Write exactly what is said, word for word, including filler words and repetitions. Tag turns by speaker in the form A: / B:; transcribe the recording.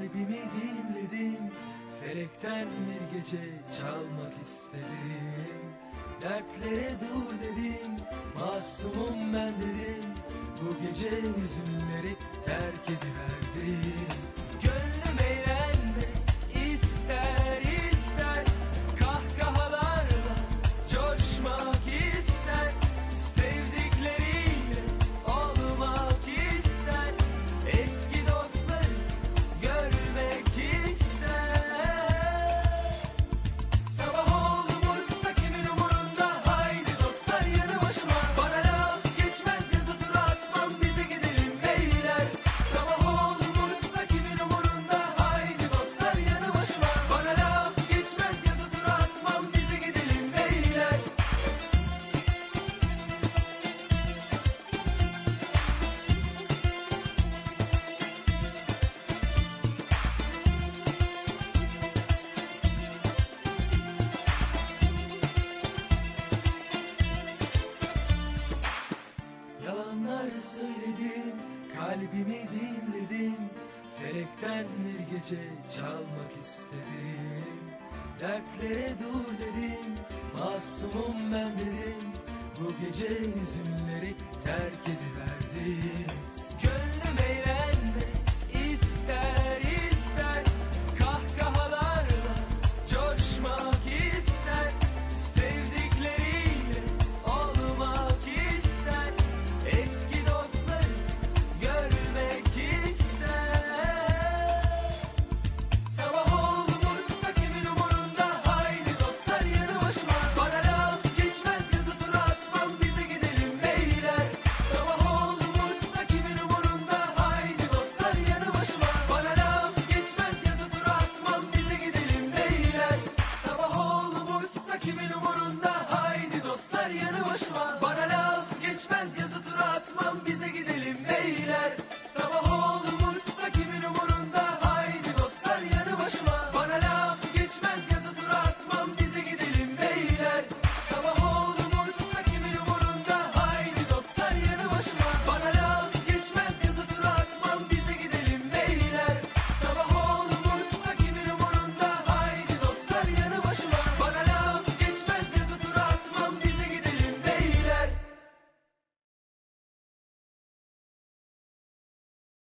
A: Kalbimi dinledim, felekten bir gece çalmak istedim. Dertlere dur dedim, masumum ben dedim. Bu gece hüzünleri terk ediverdim. Gönlüm eğlenmek ister ister, kahkahalarla coşmak ister. Sevdikleriyle olmak ister, eski dostları görmek ister. Sabah olmuşsa kimin umurunda, haydi dostlar yanı başıma. Bana laf geçmez, yazı tura atmam, bize gidelim beyler. Sabah olmuşsa kimin umurunda, haydi dostlar yanı başıma. Bana laf geçmez, yazı tura atmam, bize gidelim beyler. Yalanlar söyledim, kalbimi dinledim. Felekten bir gece çalmak istedim. Dertlere dur dedim, masumum ben dedim. Bu gece hüzünleri terk ediverdim.